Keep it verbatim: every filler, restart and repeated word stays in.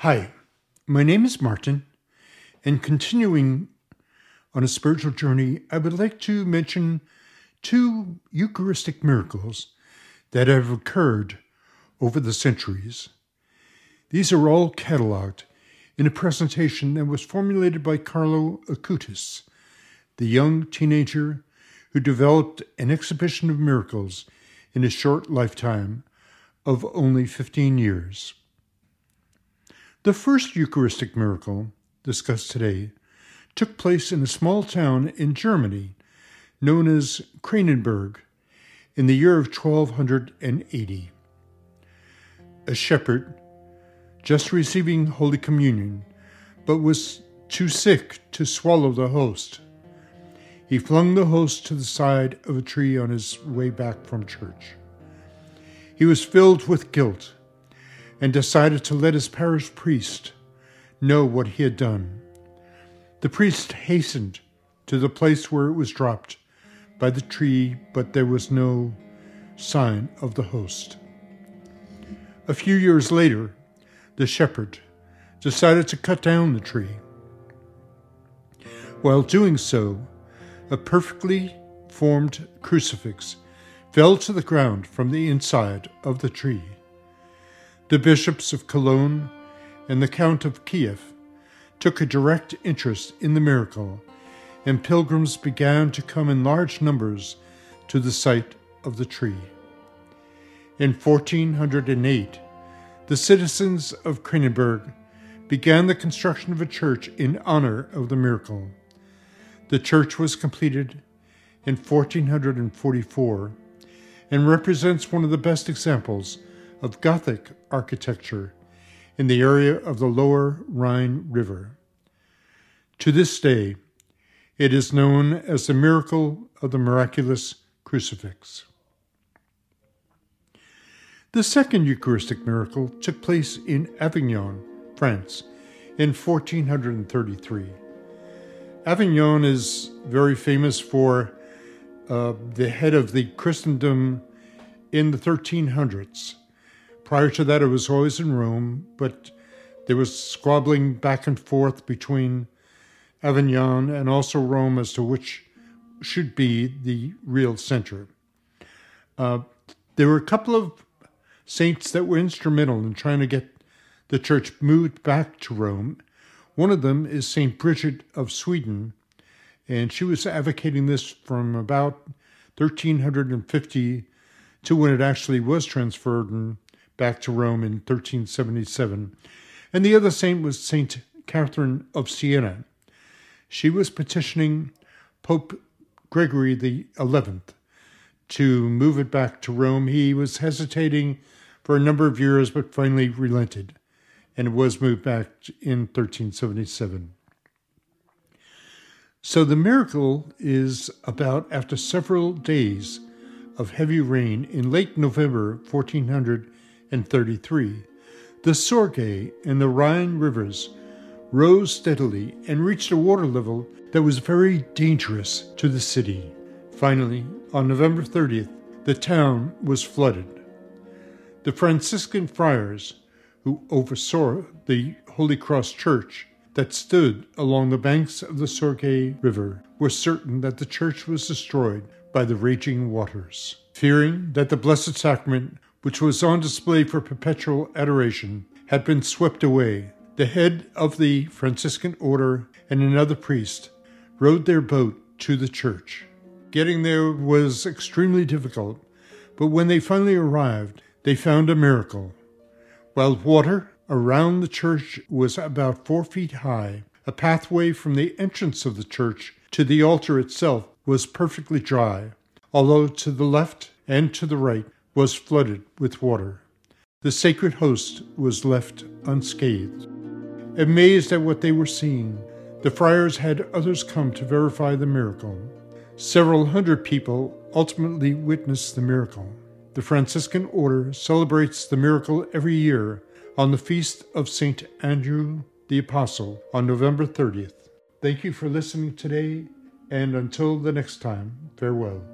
Hi, my name is Martin, and continuing on a spiritual journey, I would like to mention two Eucharistic miracles that have occurred over the centuries. These are all cataloged in a presentation that was formulated by Carlo Acutis, the young teenager who developed an exhibition of miracles in a short lifetime of only fifteen years. The first Eucharistic miracle discussed today took place in a small town in Germany known as Kranenburg in the year of twelve eighty. A shepherd, just receiving Holy Communion, but was too sick to swallow the host. He flung the host to the side of a tree on his way back from church. He was filled with guilt and decided to let his parish priest know what he had done. The priest hastened to the place where it was dropped by the tree, but there was no sign of the host. A few years later, the shepherd decided to cut down the tree. While doing so, a perfectly formed crucifix fell to the ground from the inside of the tree. The bishops of Cologne and the Count of Kiev took a direct interest in the miracle, and pilgrims began to come in large numbers to the site of the tree. In fourteen oh eight, the citizens of Kranenburg began the construction of a church in honor of the miracle. The church was completed in fourteen forty-four and represents one of the best examples of Gothic architecture in the area of the lower Rhine River. To this day, it is known as the miracle of the miraculous crucifix. The second Eucharistic miracle took place in Avignon, France, in fourteen thirty-three. Avignon is very famous for uh, the head of the Christendom in the thirteen hundreds. Prior to that, it was always in Rome, but there was squabbling back and forth between Avignon and also Rome as to which should be the real center. Uh, there were a couple of saints that were instrumental in trying to get the church moved back to Rome. One of them is Saint Bridget of Sweden, and she was advocating this from about thirteen fifty to when it actually was transferred and back to Rome in thirteen seventy-seven. And the other saint was Saint Catherine of Siena. She was petitioning Pope Gregory the eleventh to move it back to Rome. He was hesitating for a number of years, but finally relented, and it was moved back in thirteen seventy-seven. So the miracle is about after several days of heavy rain in late November fourteen thirty-three, the Sorge and the Rhine rivers rose steadily and reached a water level that was very dangerous to the city. Finally, on November thirtieth, the town was flooded. The Franciscan friars, who oversaw the Holy Cross Church that stood along the banks of the Sorge River, were certain that the church was destroyed by the raging waters. Fearing that the Blessed Sacrament, which was on display for perpetual adoration, had been swept away, the head of the Franciscan order and another priest rowed their boat to the church. Getting there was extremely difficult, but when they finally arrived, they found a miracle. While water around the church was about four feet high, a pathway from the entrance of the church to the altar itself was perfectly dry, although to the left and to the right was flooded with water. The sacred host was left unscathed. Amazed at what they were seeing, the friars had others come to verify the miracle. Several hundred people ultimately witnessed the miracle. The Franciscan order celebrates the miracle every year on the feast of Saint Andrew the Apostle on November thirtieth. Thank you for listening today, and until the next time, farewell.